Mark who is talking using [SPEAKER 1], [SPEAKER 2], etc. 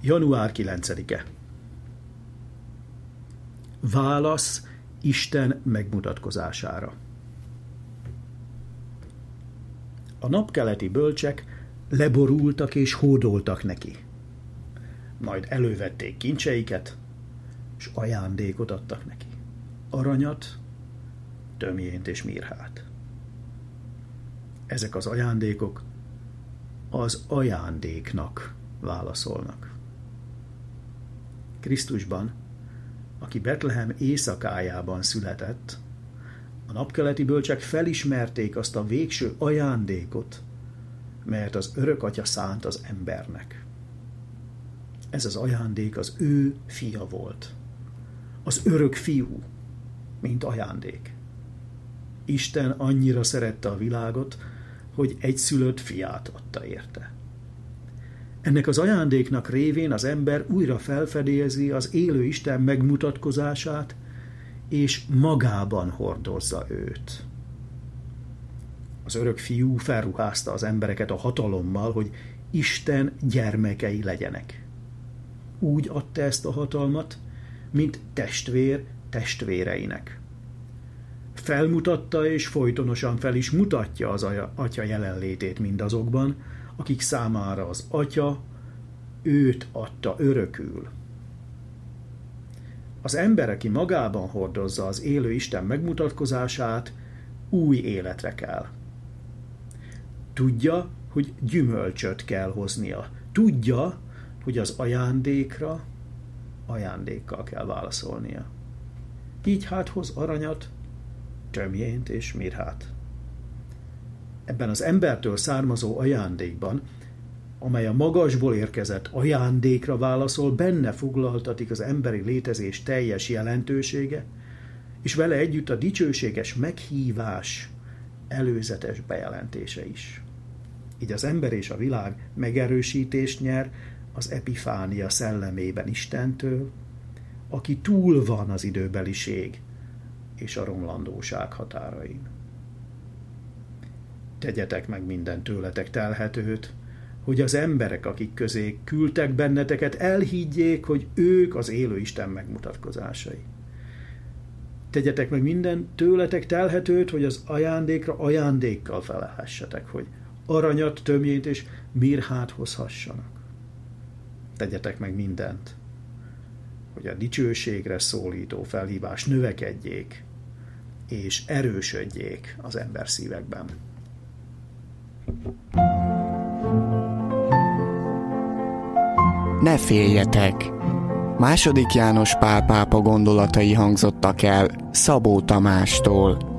[SPEAKER 1] Január 9-e. Válasz Isten megmutatkozására. A napkeleti bölcsek leborultak és hódoltak neki. Majd elővették kincseiket, és ajándékot adtak neki. Aranyat, tömjént és mirhát. Ezek az ajándékok az ajándéknak válaszolnak. Krisztusban, aki Betlehem éjszakájában született, a napkeleti bölcsek felismerték azt a végső ajándékot, melyet az örök Atya szánt az embernek. Ez az ajándék az ő fia volt. Az örök fiú, mint ajándék. Isten annyira szerette a világot, hogy egyszülött fiát adta érte. Ennek az ajándéknak révén az ember újra felfedezi az élő Isten megmutatkozását, és magában hordozza őt. Az örök fiú felruházta az embereket a hatalommal, hogy Isten gyermekei legyenek. Úgy adta ezt a hatalmat, mint testvér testvéreinek. Felmutatta és folytonosan fel is mutatja az Atya jelenlétét mindazokban, akik számára az Atya őt adta örökül. Az ember, aki magában hordozza az élő Isten megmutatkozását, új életre kell. Tudja, hogy gyümölcsöt kell hoznia. Tudja, hogy az ajándékra ajándékkal kell válaszolnia. Így hát hoz aranyat, tömjént és mirhát. Ebben az embertől származó ajándékban, amely a magasból érkezett ajándékra válaszol, benne foglaltatik az emberi létezés teljes jelentősége, és vele együtt a dicsőséges meghívás előzetes bejelentése is. Így az ember és a világ megerősítést nyer az epifánia szellemében Istentől, aki túl van az időbeliség és a romlandóság határain. Tegyetek meg minden tőletek telhetőt, hogy az emberek, akik közé küldtek benneteket, elhiggyék, hogy ők az élő Isten megmutatkozásai. Tegyetek meg minden tőletek telhetőt, hogy az ajándékra ajándékkal felelhessetek, hogy aranyat, tömjént és mirhát hozhassanak. Tegyetek meg mindent, hogy a dicsőségre szólító felhívás növekedjék és erősödjék az ember szívekben.
[SPEAKER 2] Ne féljetek! II. János Pál pápa gondolatai hangzottak el Szabó Tamástól.